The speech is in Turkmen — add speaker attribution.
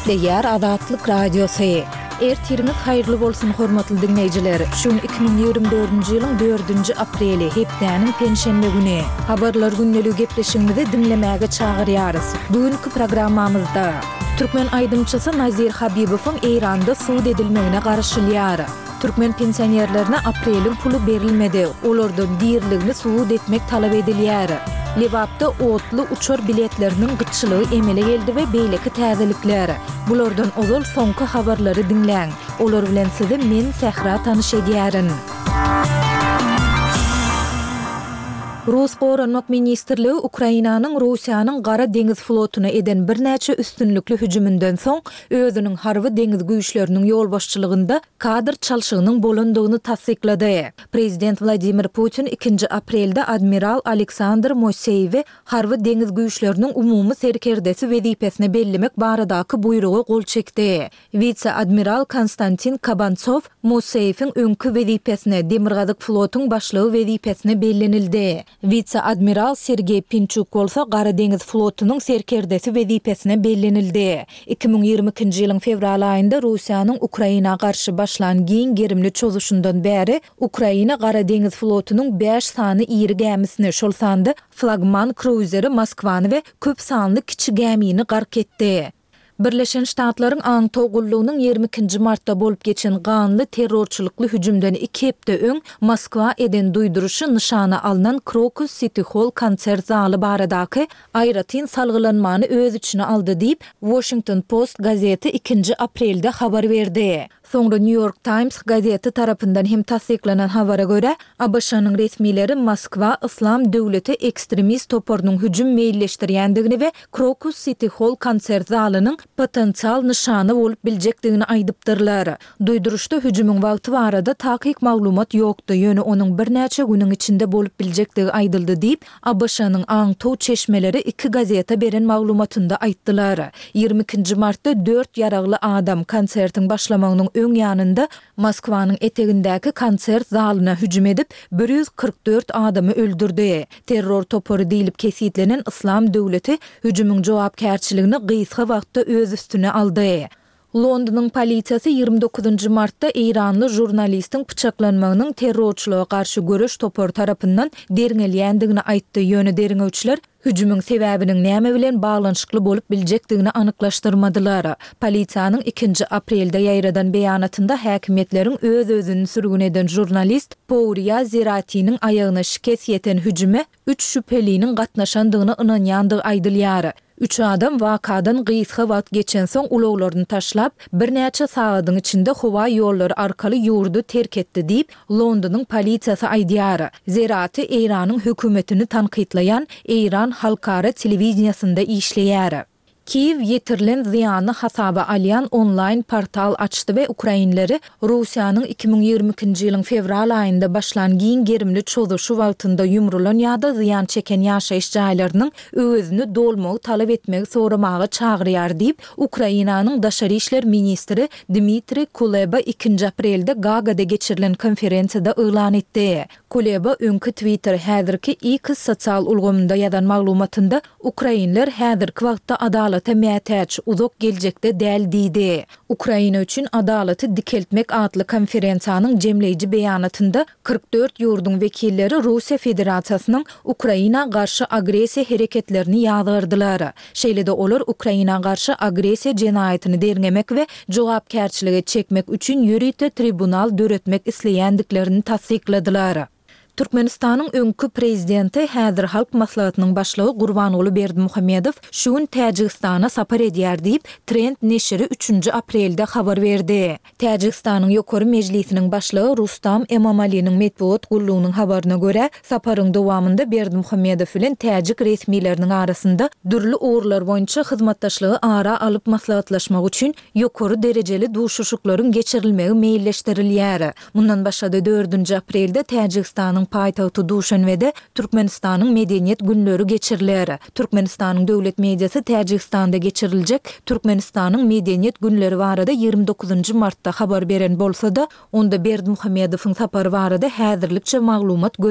Speaker 1: Diýär Adatlyk Radiosu. Ertiriniz haýyrly bolsun hormatly dinleýijiler. Şuň 2024-nji ýylyň 4-nji apreli hepdäniň penşenbe güni. Habarlar günneligi gepleşigimizi dinlemäge çagyrýarys. Bugünkü programmamyzda Türkmen aýdymçysy Nazir Habibowyň Eýranda suud edilmegine garşylýar. Türkmen pensionerlerine aprelin pulu berilmedi. Olardan diýerligini suud etmek talap edilýär. Lewapda otlu uçar biletlerinin gıççılığı emele geldi we beýleki täzelikler. Bulardan ozal soňky habarlary dinläň. Olar bilen sizi men Sehra tanyş edýärin. Rus Goranmak Ministrligi Ukrainanyň Russiýanyň Gara deňiz flotuna eden birnäçe üstünlikli hüjümünden soň özüniň harby deňiz güýçleriniň ýol başçylygynda kadr çalşygynyň bolandygyny tasdiklady. Prezident Vladimir Putin 2 aprelde Admiral Aleksandr Moiseyewi harby deňiz güýçleriniň umumy serkerdesi wezipesine bellemek baradaky buýrugy gol çekdi. Vice-admiral Konstantin Kabantsov Moiseyewiň öňkü wezipesine Demirgazyk flotynyň başlygy wezipesine bellenildi. Vice-admiral Sergey Pinchuk bolsa Gara deňiz flotynyň serkerdesi wezipesine bellenildi. 2022-nji ýylyň fevral aýynda Russiýanyň Ukraina garşy başlangyň gerimli çözüşinden bäri Ukraina Gara deňiz flotynyň 5 sany iri gemisini, şol sandy flagman kruzeri Moskwany we köp sanly kiçik gemini gark etdi. Birleşen Ştatlaryň aň togullugynyň 22 martda bolup geçen ganly terrorçylykly hüjümden 2 hepde öň Moskwa eden duýduruşy nyşana alynan Crocus City Hall konsert zaly baradaky aýratyn salgylanmany öz içine aldy diýip Washington Post gazeti 2 aprelde habar berdi. Soňra New York Times gazeti tarapyndan hem tasdiklanan habara göre ABŞ-nyň resmileri Moskwa Islam döwleti ekstremist toporunyň hüjüm meýilleşdirýändigini we Crocus City Hall konsert zalynyň potensial nyşany bolup biljekdigini aýdypdyrlar. Duýduruşda hüjümüň wagty barada takyk maglumat ýokdy, ýöne onuň birnäçe günüň içinde bolup biljekdigi aýdyldy diýip ABŞ-nyň Aňtow çeşmeleri 2 gazeta beren maglumatynda aýtdylar. 22 martda 4 ýaragly adam konsertiň başlamagynyň öň ýanynda Moskwanyň etegindäki konsert zalyna hüjüm edip 144 adamy öldürdi. Terror toporu diýilip kesitlenen Islam döwleti hüjümüň jogapkärçiligini gysga wagtda öz üstüne aldy. Londonyň polisiýasy 29 martda Eýranly jurnalistiň pyçaklanmagynyň terrorçylyga garşy görüş toporu tarapyndan derňelýändigini aýtdy. Ýöne derňewçiler hüjümüň sebäbiniň näme bilen baglanyşykly bolup biljekdigini anyklaşdyrmadylar. Polisiýanyň 2 aprelde ýaýradan beýanatynda häkimetleriň öz-özüni sürgün eden jurnalist Pouria Zeratynyň aýagyna şikes ýeten hüjüme 3 şüpheliniň gatnaşandygyny ynanýandygy aýdylýar. 3 adam wakadan gysga wagt geçen soň ulaglaryny taşlap birnäçe sagatyň içinde howa ýollary arkaly ýurdu terk etdi diýip Londonyň polisiýasy aýdýar. Zeraty Eýranyň hökümetini tanqidlayan Eýran halkara telewiziýasynda işleýär. Kiev ýetirlen ziýany hasaba alýan online portal açdy we ukrainleri Russiýanyň 2022-nji ýylyň fevral aýynda başlangyň gerimli çözüşi wagtynda ýumrulan ýa-da ziýan çeken ýaşaýyş jaýlarynyň özüni dolmagy talap etmegi soramagy çagyrýar diýip Ukrainanyň daşary işler ministri Dmitry Kuleba 2 aprelde Gagada geçirilen konferensiýada elan etdi. Kuleba öňkü Twitter häzirki X sosial ulgamynda ýazan maglumatynda Ukrainler häzirki wagtda adalata mätäç uzak geljekde däl diýdi. Ukraina üçin adalaty dikeltmek adly konferensiýanyň jemleýiji beýanatynda 44 ýurdun wekilleri Russiýa Federasiýasynyň Ukraina garşy agresiýa hereketlerini ýazgyrdylar. Şeýle-de olar Ukraina garşy agresiýa jenaýatyny derňemek we jogapkärçilige çekmek üçin ýürite tribunal döretmek isleýändiklerini tasdikladylar. Türkmenistanyň öňkü prezidenti häzir halk maslahatynyň başlygy Gurbanuly Berdimuhammedow şuň Täjikistana sapar edýär diýip Trend neşri 3 aprelde habar berdi. Täjikistanyň ýokary mejlisiniň başlygy Rustam Emomalining medeniýet gullugynyň habaryna görä, saparyň dowamında Berdimuhammedow bilen Täjik resmileriniň arasynda dürli ogurlar boýunça hyzmatdaşlygy ara alyp maslahatlaşmak üçin ýokary derejeli duşuşuklaryň geçirilmegi meýilleşdirilýär. Mundan başga 4 aprelde Täjikistanyň paýtagty Duşanbede Türkmenistanyň medeniýet günleri geçirilýär. Türkmenistanyň döwlet mediasy Täjikistanda geçiriljek Türkmenistanyň medeniýet günleri barada 29 martda habar beren bolsa da onda Berdimuhammedowyň sapary barada häzirlikçe maglumat